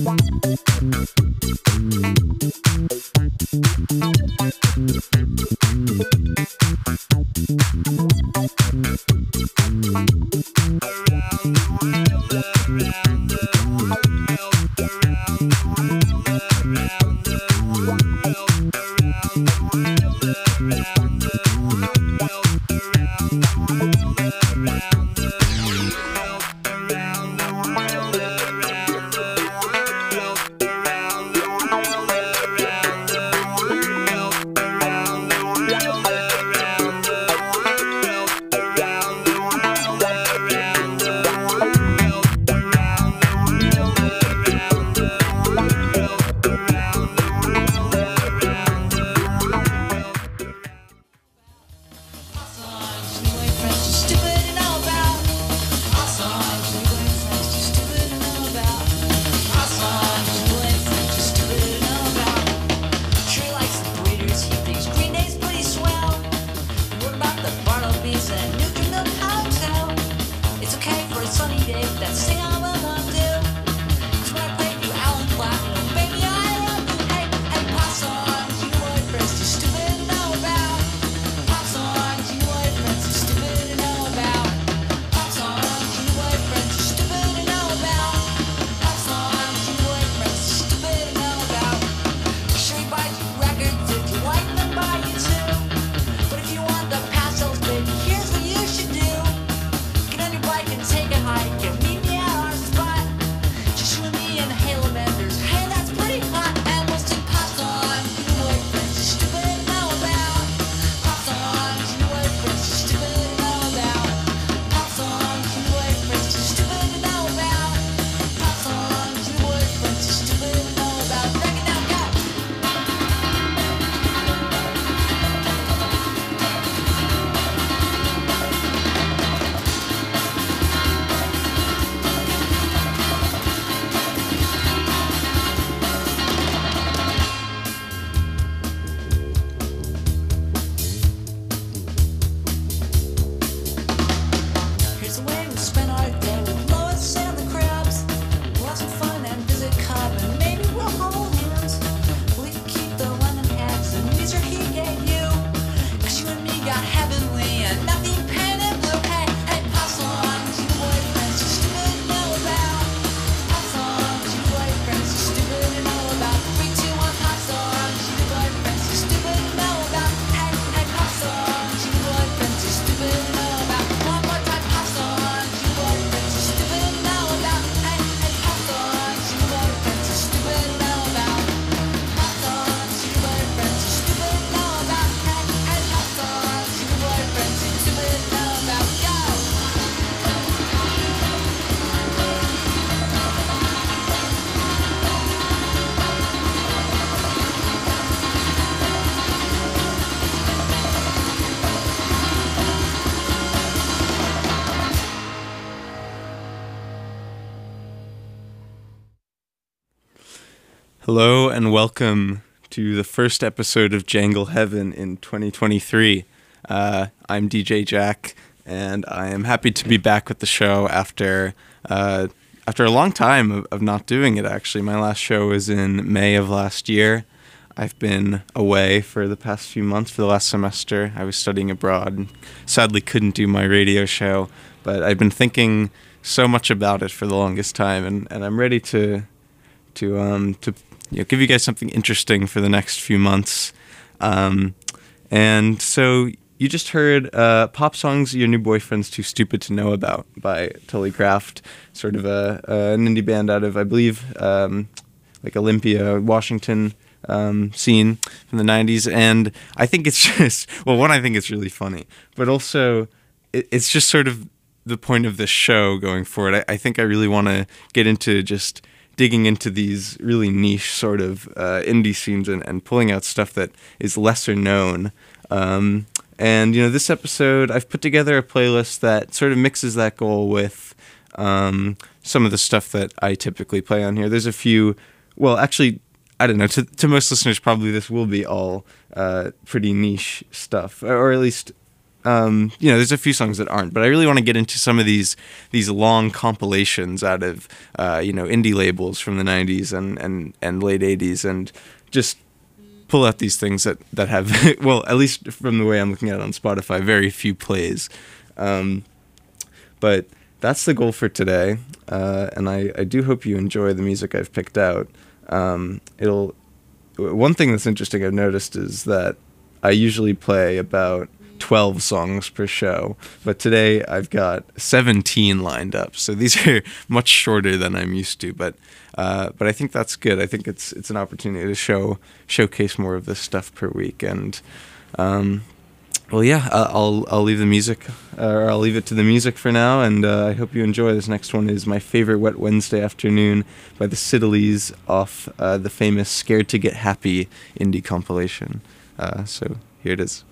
Hello and welcome to the first episode of Jangle Heaven in 2023. I'm DJ Jack, and I am happy to be back with the show after a long time of not doing it, actually. My last show was in May of last year. I've been away for the past few months. For the last semester, I was studying abroad and sadly couldn't do my radio show, but I've been thinking so much about it for the longest time, and I'm ready to give you guys something interesting for the next few months. And so you just heard Pop Songs Your New Boyfriend's Too Stupid to Know About by Tully Craft, sort of an indie band out of, I believe, like Olympia, Washington scene from the 90s. And I think it's just, well, one, I think it's really funny, but also it's just sort of the point of this show going forward. I think I really want to get into just digging into these really niche sort of indie scenes and pulling out stuff that is lesser known. And, this episode, I've put together a playlist that sort of mixes that goal with some of the stuff that I typically play on here. There's a few, well, actually, I don't know, to most listeners, probably this will be all pretty niche stuff, or at least there's a few songs that aren't, but I really want to get into some of these long compilations out of indie labels from the 90s and late 80s, and just pull out these things that have well, at least from the way I'm looking at it on Spotify, very few plays. But that's the goal for today, and I do hope you enjoy the music I've picked out. One thing that's interesting I've noticed is that I usually play about 12 songs per show, but today I've got 17 lined up, so these are much shorter than I'm used to, but I think that's good. I think it's an opportunity to showcase more of this stuff per week, and I'll leave the music, or I'll leave it to the music for now, and I hope you enjoy. This next one is My Favorite Wet Wednesday Afternoon by the Siddelys off the famous Scared to Get Happy indie compilation. So here it is.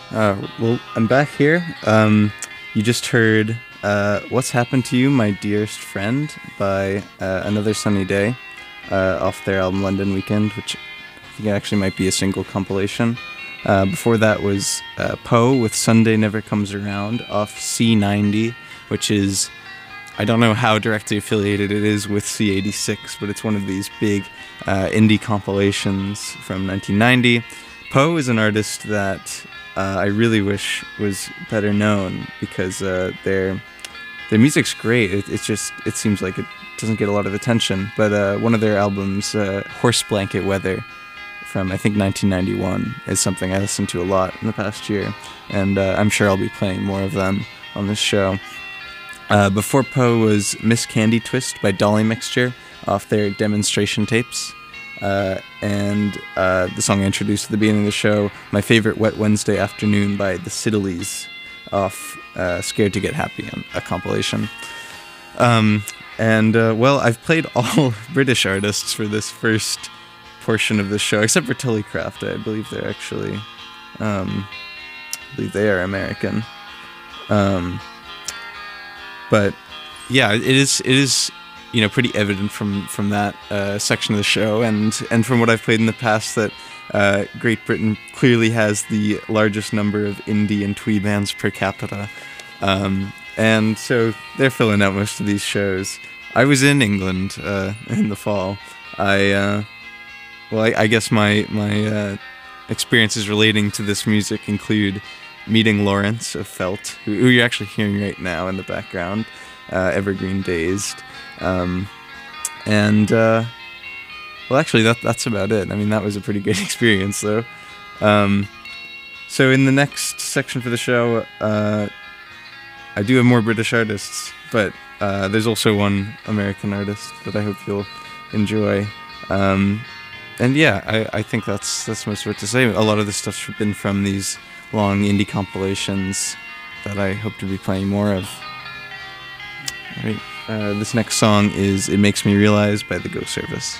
Well, I'm back here. You just heard What's Happened to You, My Dearest Friend by Another Sunny Day off their album London Weekend, which I think actually might be a single compilation. Before that was Poe with Sunday Never Comes Around off C90, which is, I don't know how directly affiliated it is with C86, but it's one of these big indie compilations from 1990. Poe is an artist that I really wish was better known because their music's great. It seems like it doesn't get a lot of attention. But one of their albums, Horse Blanket Weather, from I think 1991, is something I listened to a lot in the past year, and I'm sure I'll be playing more of them on this show. Before Poe was Miss Candy Twist by Dolly Mixture off their Demonstration tapes. And the song I introduced at the beginning of the show, My Favorite Wet Wednesday Afternoon by the Siddelys off Scared to Get Happy, a compilation. Well, I've played all British artists for this first portion of the show, except for Tullycraft. I believe they're actually, I believe they are American. But yeah, it is pretty evident from that section of the show, and from what I've played in the past, that Great Britain clearly has the largest number of indie and twee bands per capita, and so they're filling out most of these shows. I was in England in the fall. I guess my experiences relating to this music include meeting Lawrence of Felt, who you're actually hearing right now in the background, Evergreen Dazed. Actually, that's about it. I mean, that was a pretty good experience, though. So in the next section for the show, I do have more British artists, but there's also one American artist that I hope you'll enjoy. And yeah, I think that's most of it to say. A lot of this stuff's been from these long indie compilations that I hope to be playing more of. All right. This next song is It Makes Me Realize by the Go Service.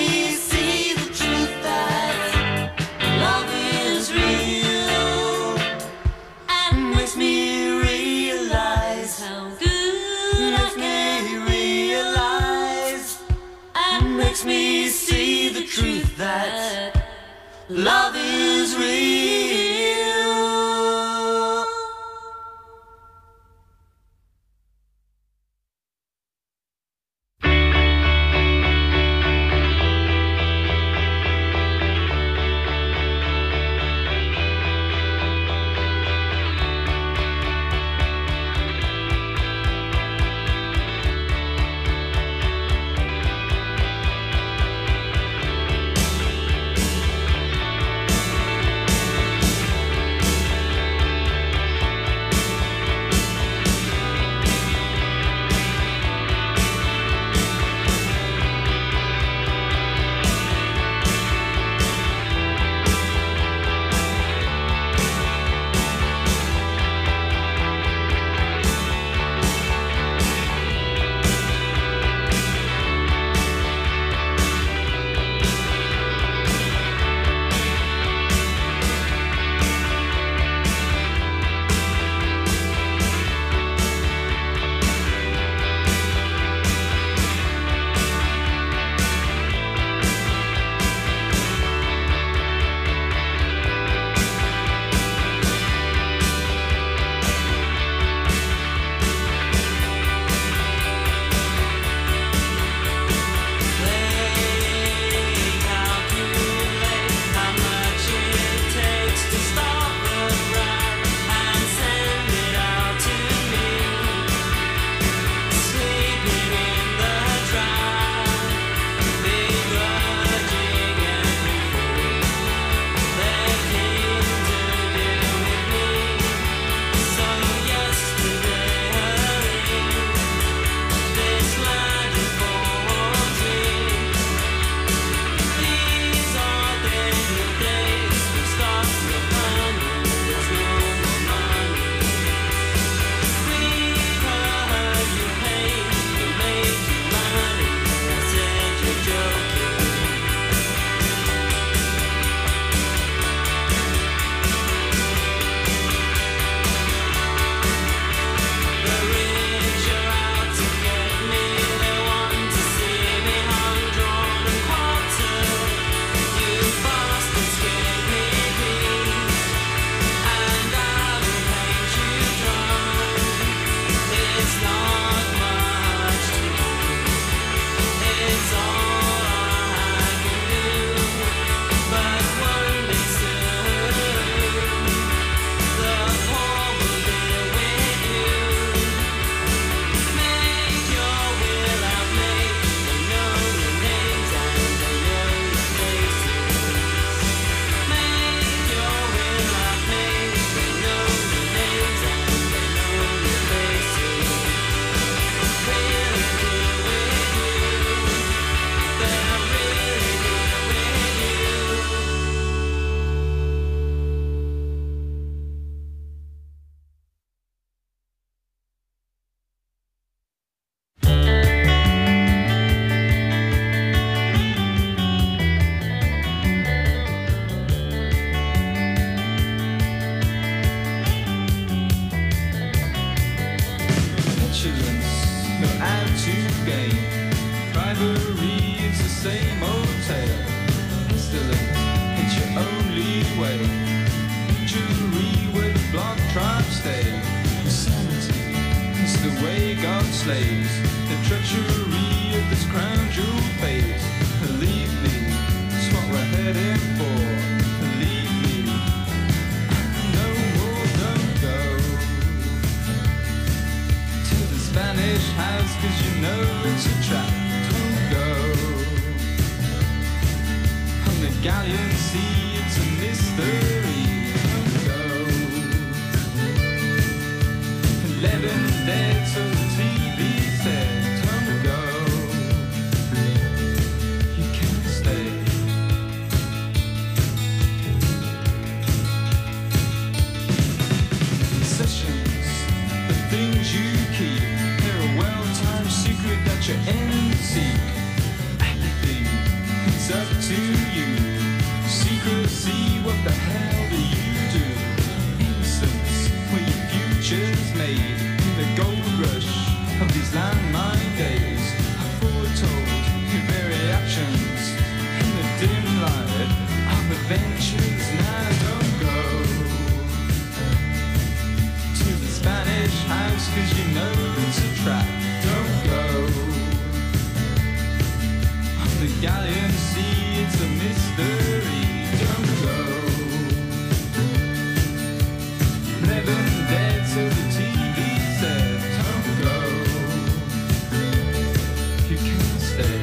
me see the truth that love is real, and makes me realize how good I can realize, and makes me see the truth that love is real. it's up to you. Secrecy, what the hell do you do? Innocence, where your future's made. In the gold rush of these landmine days, I foretold your very actions. In the dim light of adventures, now don't go to the Spanish house, 'cause you know it's a trap. Don't go on the galleon sea, it's a mystery. Don't go. 11 dead, so the TV said. Don't go if you can't stay.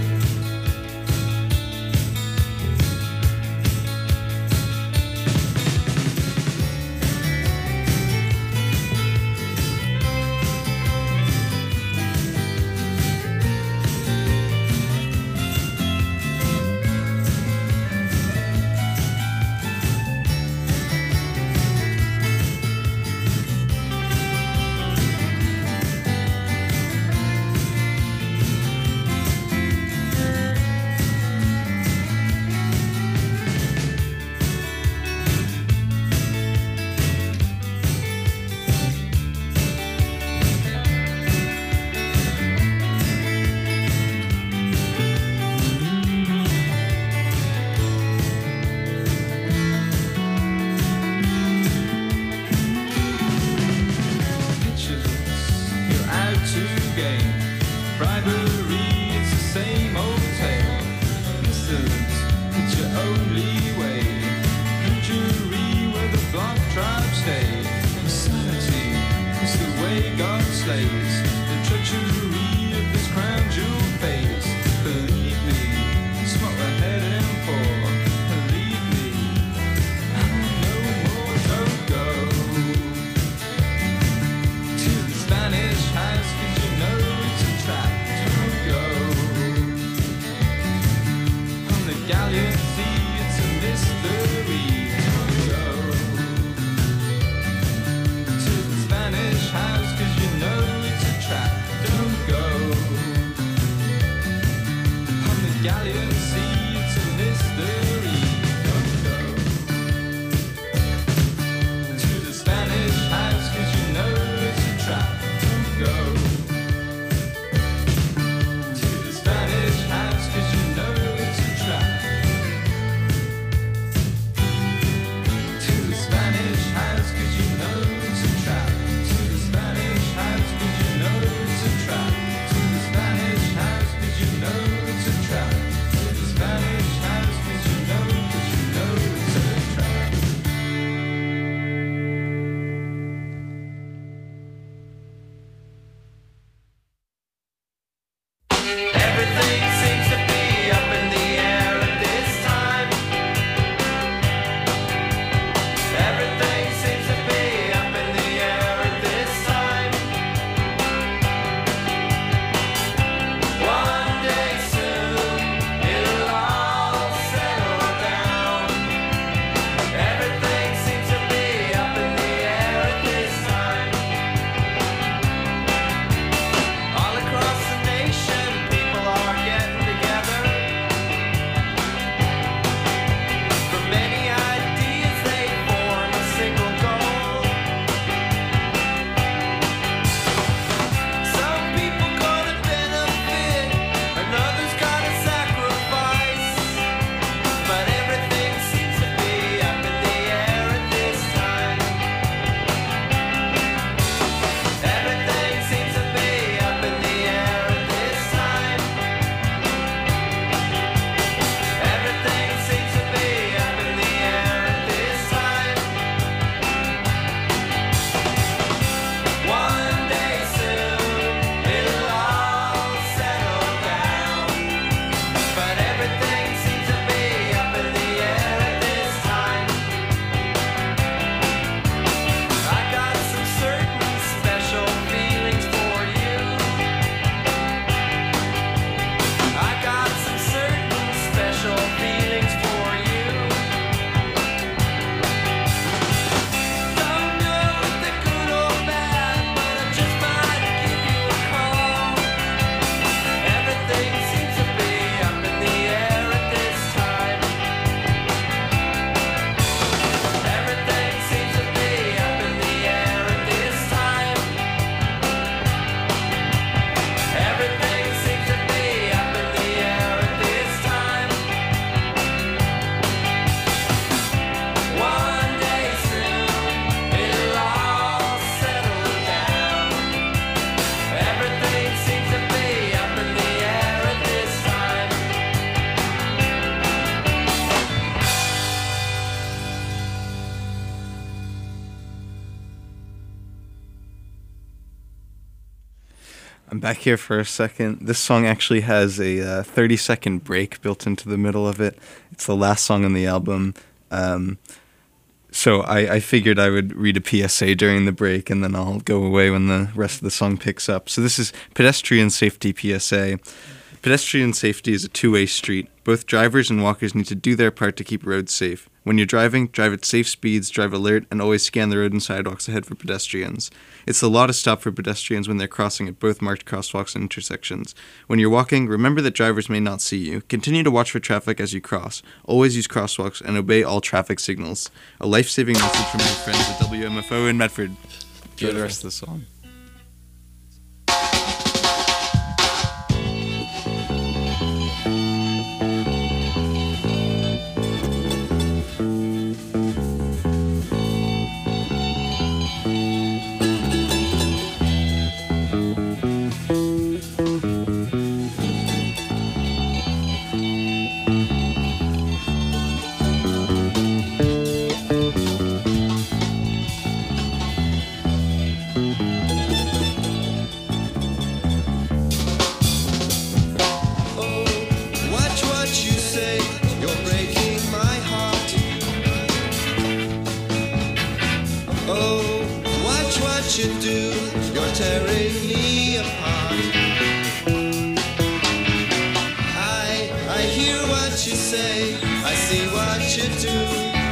Bribery, it's the same old tale. Insolence, it's your only way. Injury, where the block tribes stay. Insanity, it's the way God slays. The treachery of this crown jewel face. Believe me, it's what we're heading for. Believe me, and no more. Don't go to the Spanish house, 'cause you know it's a trap. Don't go on the galleon sea, it's a mystery. Don't go to the Spanish house, 'cause you know it's a trap. Don't go on the galleon sea, it's a mystery. Don't go to the Spanish house, 'cause you know it's a trap. Don't go to the Spanish house, 'cause you know it's a trap. To the Spanish house, 'cause you know it's a trap. To the Spanish house, 'cause you know it's a trap. To the Spanish house, 'cause you know it's a trap. To the Spanish house, 'cause you know it's a trap. back here for a second. This song actually has a 30-second break built into the middle of it. It's the last song on the album. So I figured I would read a PSA during the break, and then I'll go away when the rest of the song picks up. So this is Pedestrian Safety PSA. Pedestrian safety is a two-way street. Both drivers and walkers need to do their part to keep roads safe. When you're driving, drive at safe speeds, drive alert, and always scan the road and sidewalks ahead for pedestrians. It's the law to stop for pedestrians when they're crossing at both marked crosswalks and intersections. When you're walking, remember that drivers may not see you. Continue to watch for traffic as you cross. Always use crosswalks and obey all traffic signals. A life-saving message from your friends at WMFO in Medford. Enjoy the rest of the song. You do, you're tearing me apart. I hear what you say, I see what you do.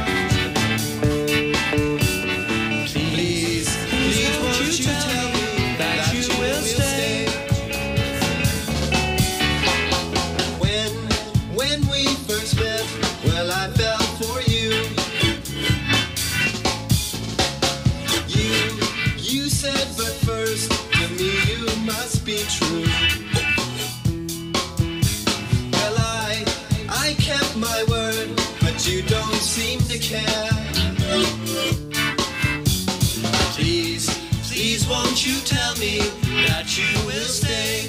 Please, won't you tell me that you will stay? When we first met, well, I fell for you. You said, but first, to me you must be true. Well, I kept my word, but you don't seem to care. Please, won't you tell me that you will stay?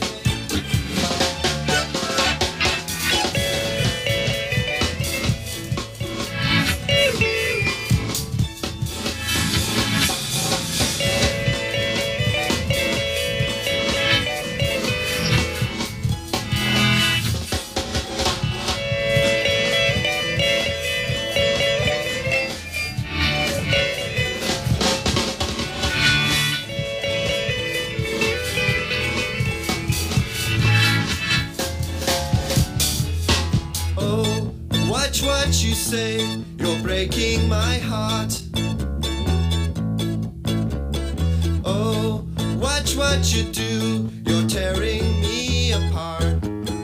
Watch what you say, you're breaking my heart. Oh, watch what you do, you're tearing me apart.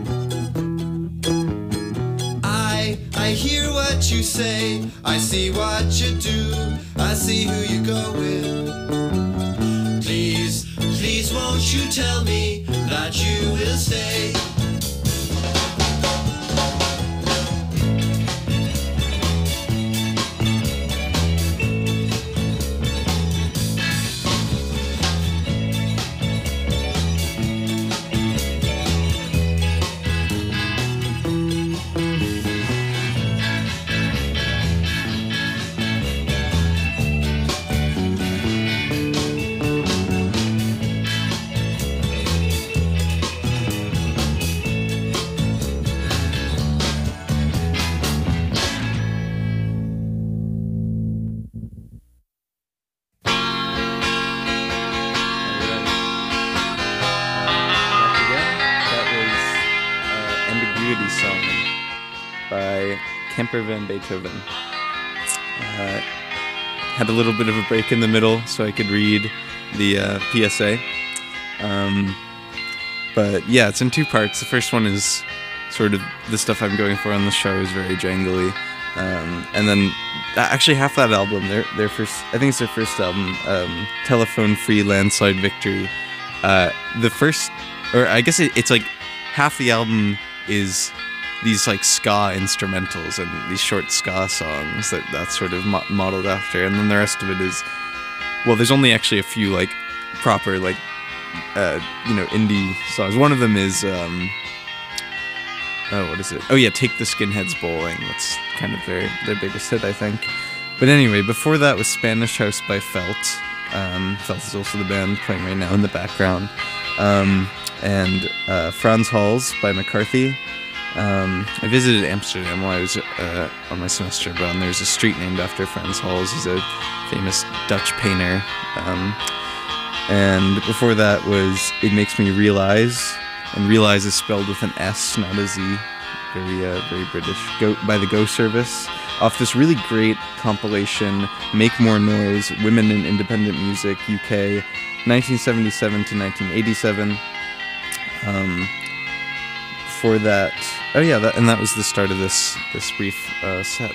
I hear what you say, I see what you do, I see who you go with. Please won't you tell me that you will stay? Song by Kemper van Beethoven. Had a little bit of a break in the middle so I could read the PSA. But yeah, it's in two parts. The first one is sort of the stuff I'm going for on the show is very jangly. And then actually half that album, their first, I think it's their first album, Telephone Free Landslide Victory. The first, or I guess it's like half the album is these like ska instrumentals and these short ska songs that's sort of modeled after, and then the rest of it is, well, there's only actually a few like proper like indie songs. One of them is what is it? Oh yeah, Take the Skinheads Bowling. That's kind of their biggest hit, I think. But anyway, before that was Spanish House by Felt. Felt is also the band playing right now in the background. and Franz Hals by McCarthy. I visited Amsterdam while I was on my semester abroad, and there's a street named after Frans Hals. He's a famous Dutch painter. And before that was It Makes Me Realize, and Realize is spelled with an S, not a Z. Very British. By the Go Service, off this really great compilation, Make More Noise, Women in Independent Music, UK, 1977 to 1987. Before that, that was the start of this brief set.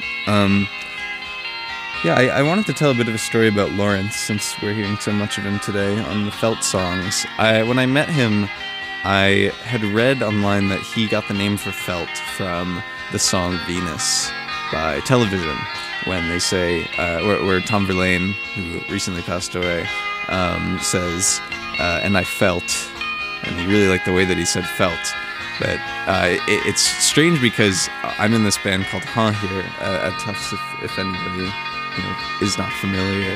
I wanted to tell a bit of a story about Lawrence, since we're hearing so much of him today on the Felt songs. When I met him, I had read online that he got the name for Felt from the song Venus by Television, when they say, where Tom Verlaine, who recently passed away, says, and I felt, and he really liked the way that he said felt. But it's strange because I'm in this band called Huh here at Tufts, if anybody is not familiar.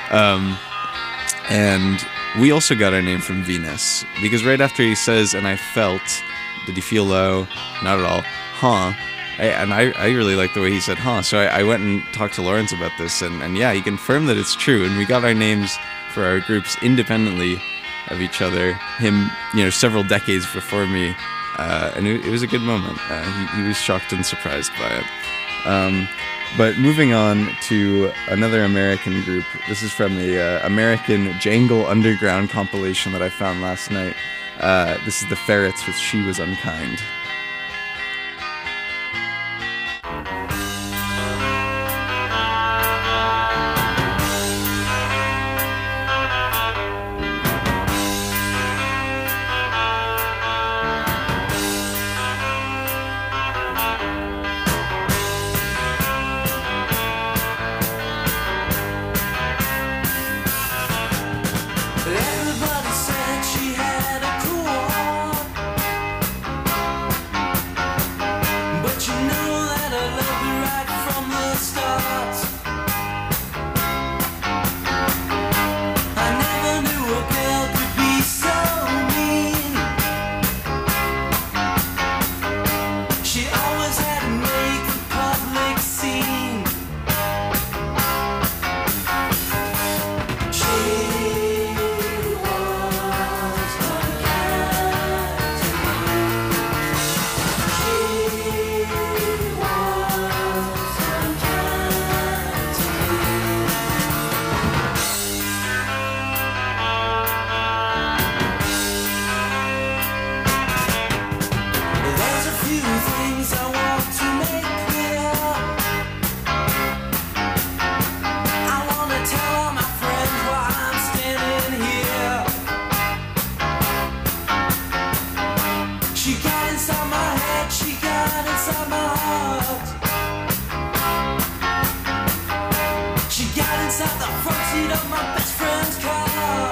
And we also got our name from Venus, because right after he says, and I felt, did he feel low? Not at all. Huh. I really like the way he said huh. So I went and talked to Lawrence about this, and yeah, he confirmed that it's true. And we got our names for our groups independently of each other. Him, several decades before me. And it was a good moment. He was shocked and surprised by it. But moving on to another American group. This is from the American Jangle Underground compilation that I found last night. This is the Ferrets with She Was Unkind. Everybody said she had a cool heart, but you know that I loved her right from the start. I never knew a girl could be so mean. She always had to make the public scene. There's a few things I want to make clear. I want to tell all my friends why I'm standing here. She got inside my head, she got inside my heart. She got inside the front seat of my best friend's car.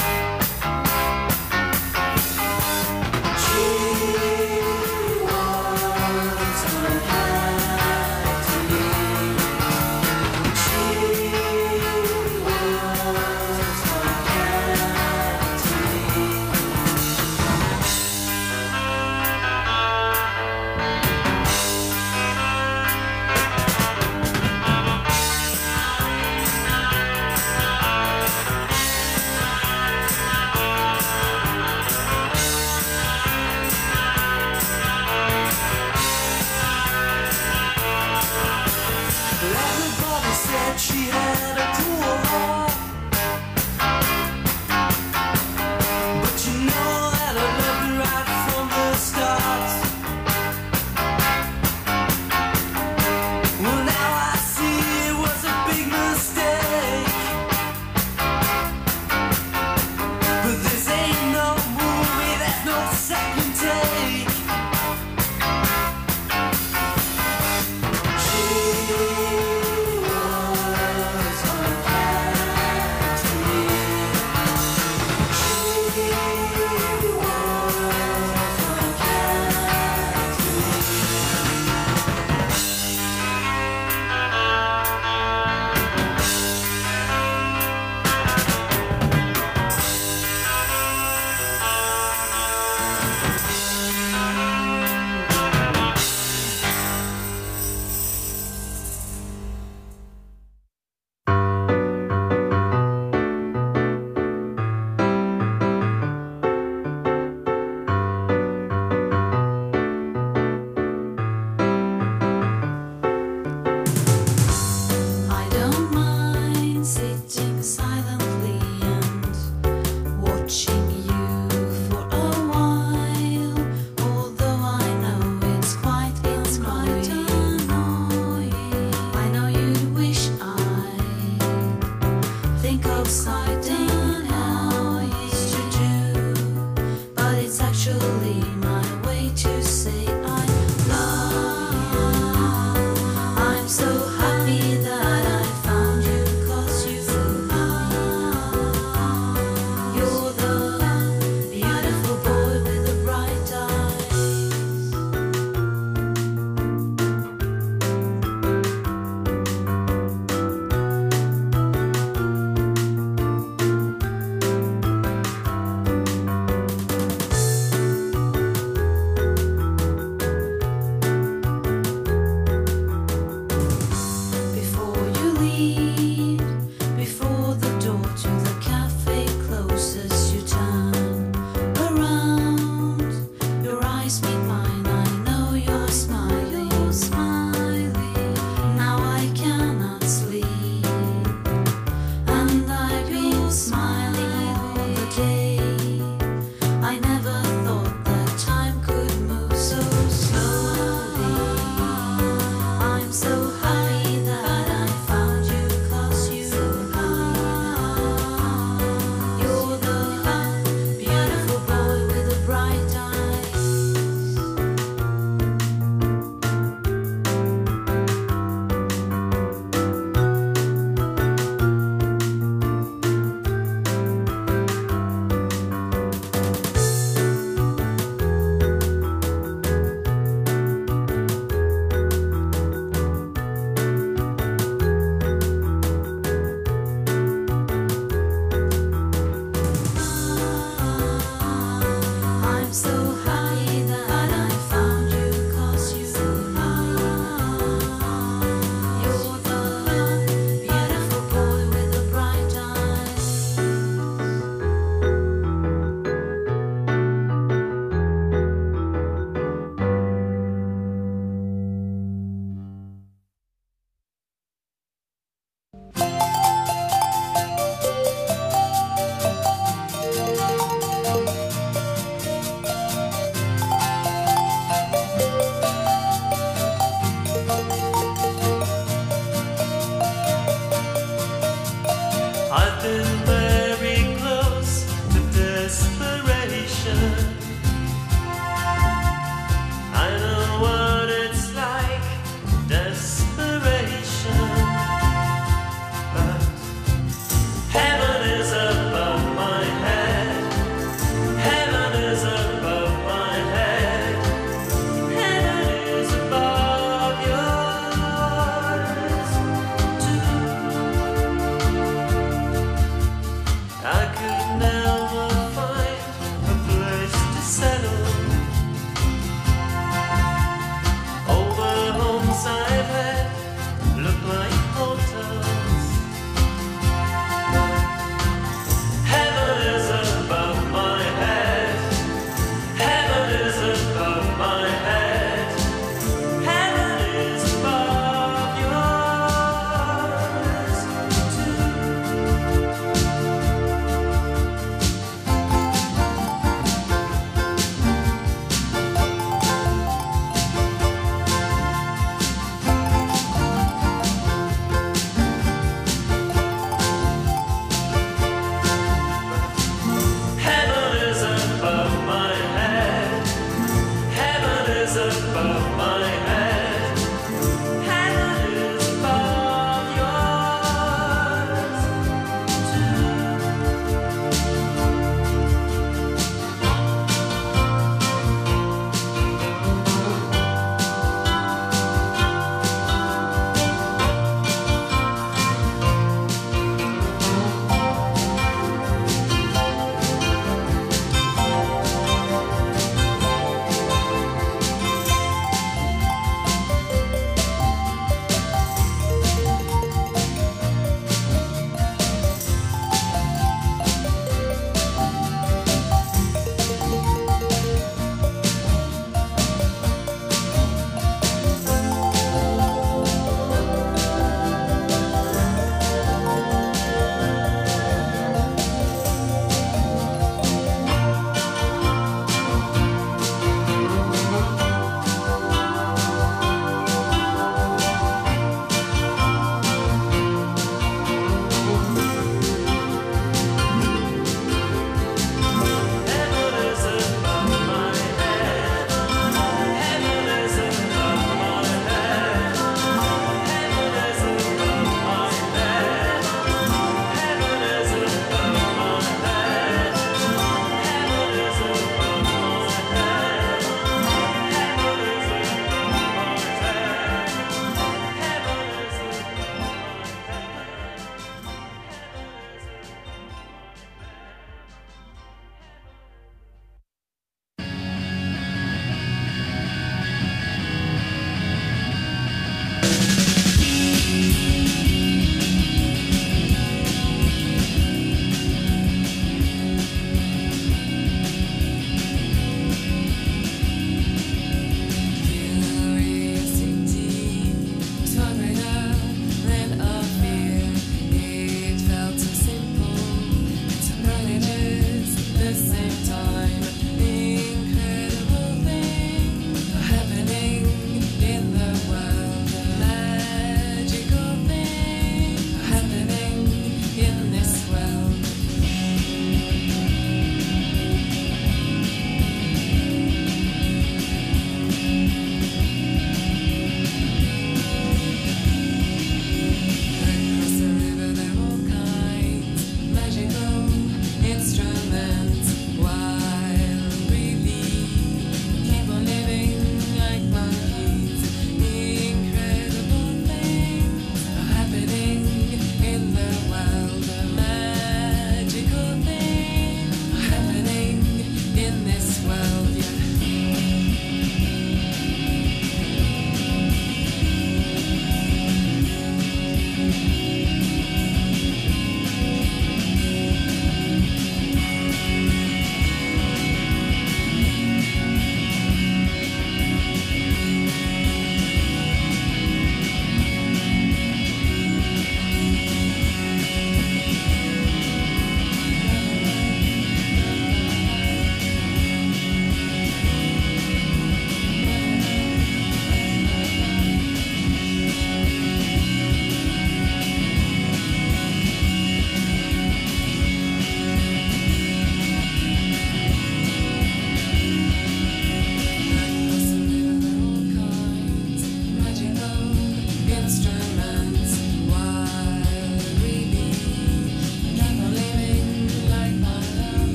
Everybody said she had a cool heart, but you know that I loved her right from the start. Well, now I see it was a big mistake, but this ain't no movie, there's no second take. She was so happy that I found you, 'cause you're the beautiful boy with the bright eyes. Before you leave, before the door to the cafe closes, you turn around. Your eyes meet mine, I know you're smiling. Now I cannot sleep, and I've been smiling all the day. I never thought that time could move so slowly. I'm so happy that I found you, 'cause you're the beautiful boy with the bright eyes.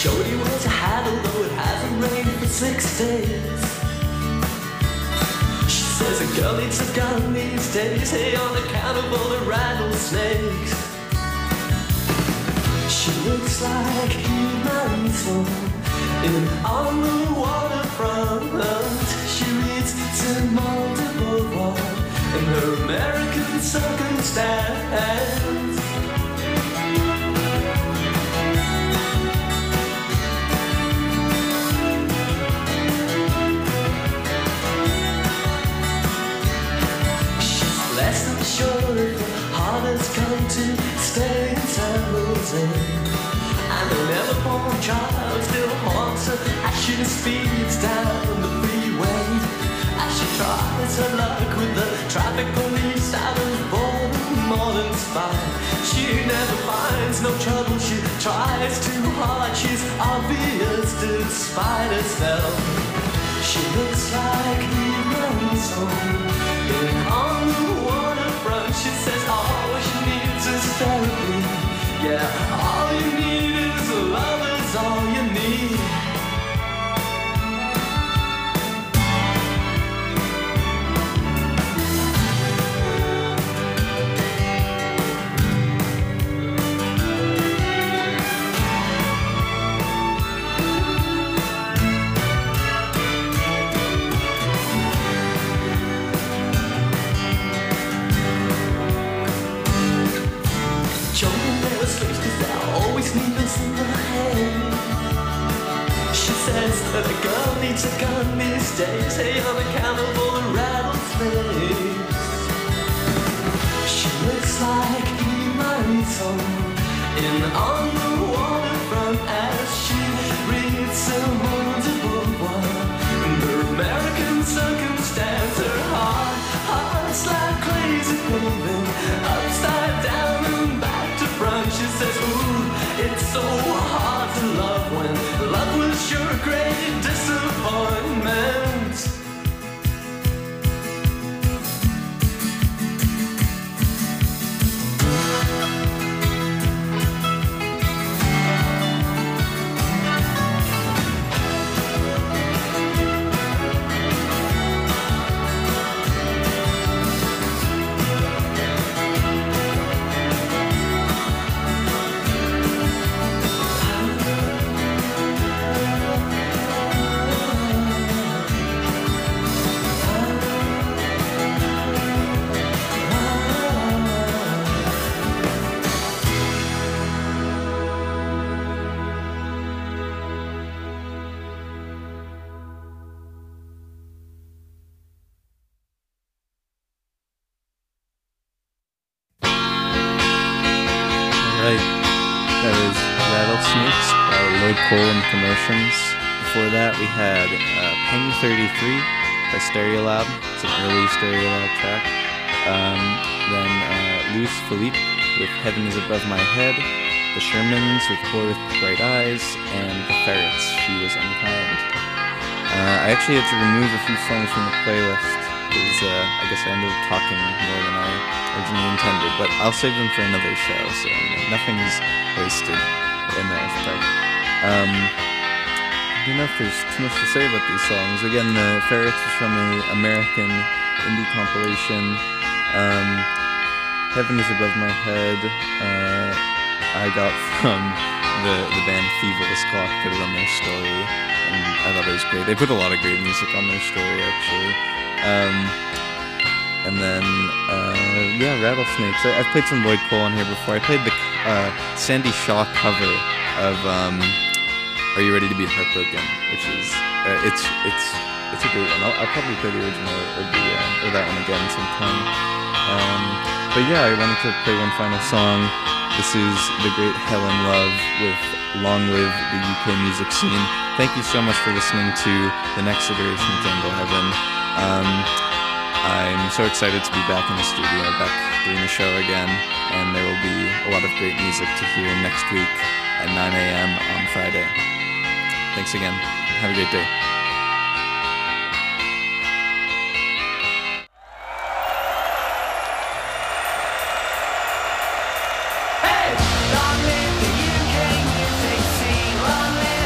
Jody was a hat, although it hasn't rained for 6 days. She says a girl needs a gun these days, hey, on account of all the rattlesnakes. She looks like human soul in on the waterfront. She reads Simone de Beauvoir in her American Circumstance. Less than sure if the heart has come to stay in San Jose. And a never-born child still haunts her as she speeds down the freeway. As she tries her luck with the traffic police out of Baltimore inspired. She never finds no trouble, she tries too hard. She's obvious despite herself. She looks like human soul on the waterfront. She says all she needs is therapy. Yeah, all you need is love is all you need. That a girl needs a gun these days, hey, on account of all the rattlesnakes. She looks like human soul in on the waterfront as she reads Simone de Beauvoir in her American Circumstance. Her heart's like crazy moving upside down and back to front. She says, ooh, it's so hard to love when love was your great disappointment. Rattlesnakes by Lloyd Cole and Commotions. Before that, we had Peng 33 by Stereolab. It's an early Stereolab track. Then Louis Philippe with Heaven is Above My Head. The Shermans with Boy with Bright Eyes. And The Ferrets, She Was Unkind. I actually had to remove a few songs from the playlist because I guess I ended up talking more than I originally intended. But I'll save them for another show, so nothing's wasted in that respect. I don't know if there's too much to say about these songs. Again, The Ferrets is from an American indie compilation. Heaven is Above My Head I got from the band Thieveless Clock, put it on their story, and I thought it was great. They put a lot of great music on their story, actually. And then, Rattlesnakes. I've played some Lloyd Cole on here before. I played the Sandy Shaw cover of Are You Ready to Be Heartbroken, which is, it's a great one. I'll probably play the original or that one again sometime. But yeah, I wanted to play one final song. This is the great Helen Love with Long Live the UK Music Scene. Thank you so much for listening to the next iteration of Jungle Heaven. I'm so excited to be back in the studio, back doing the show again, and there will be a lot of great music to hear next week at 9 a.m. on Friday. Thanks again. Have a great day. Long live the UK music scene. Long live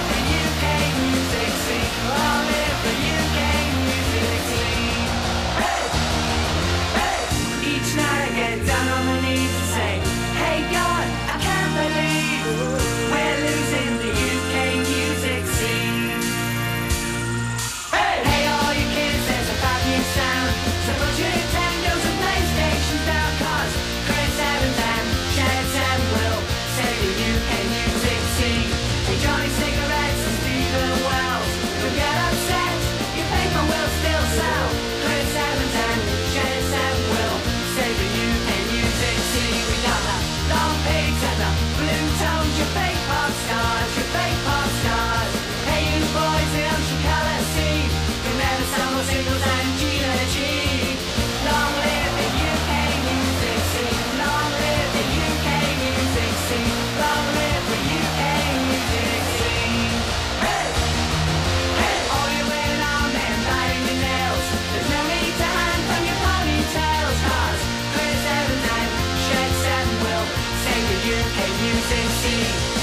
ecstasy.